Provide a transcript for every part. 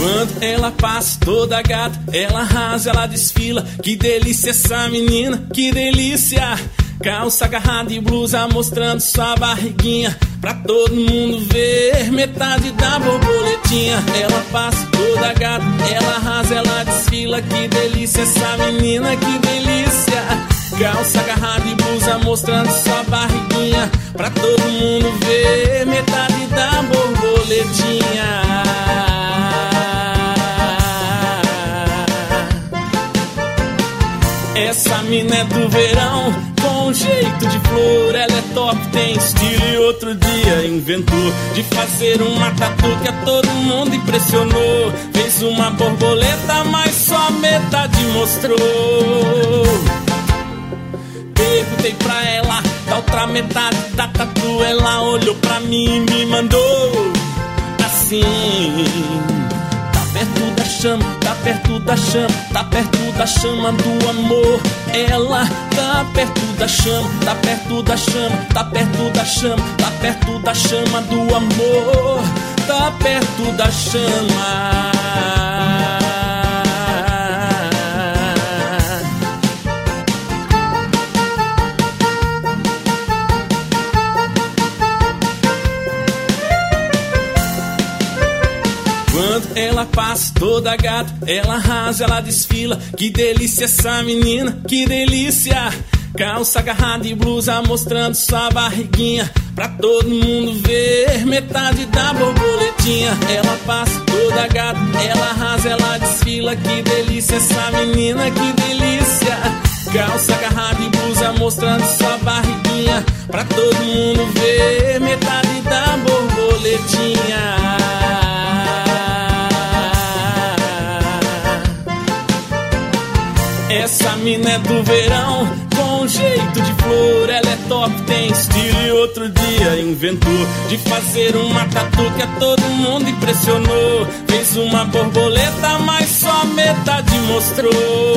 Quando ela passa toda gata, ela arrasa, ela desfila. Que delícia essa menina, que delícia. Calça agarrada e blusa mostrando sua barriguinha pra todo mundo ver, metade da borboletinha. Ela passa toda gata, ela arrasa, ela desfila. Que delícia essa menina, que delícia. Calça agarrada e blusa mostrando sua barriguinha pra todo mundo ver, metade da borboletinha. Essa mina é do verão, com jeito de flor. Ela é top, tem estilo e outro dia inventou de fazer uma tatu que a todo mundo impressionou. Fez uma borboleta, mas só metade mostrou. Perguntei pra ela da outra metade da tatu. Ela olhou pra mim e me mandou assim: tá perto da chama, tá perto da chama, tá perto da chama do amor. Ela tá perto da chama, tá perto da chama, tá perto da chama, tá perto da chama do amor. Tá perto da chama. Quando ela passa toda gata, ela arrasa, ela desfila. Que delícia essa menina, que delícia. Calça agarrada e blusa mostrando sua barriguinha pra todo mundo ver, metade da borboletinha. Ela passa toda gata, ela arrasa, ela desfila. Que delícia essa menina, que delícia. Calça agarrada e blusa mostrando sua barriguinha pra todo mundo ver, metade da borboletinha. Essa mina é do verão, com jeito de flor. Ela é top, tem estilo e outro dia inventou de fazer uma tatu que a todo mundo impressionou. Fez uma borboleta, mas só metade mostrou.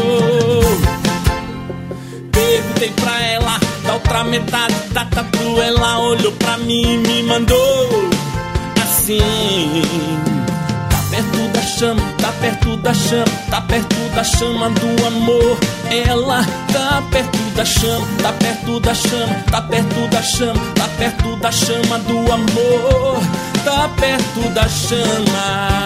Perguntei pra ela da outra metade da tatu. Ela olhou pra mim e me mandou assim: perto da chama, tá perto da chama, tá perto da chama do amor. Ela tá perto da chama, tá perto da chama, tá perto da chama, tá perto da chama do amor. Tá perto da chama.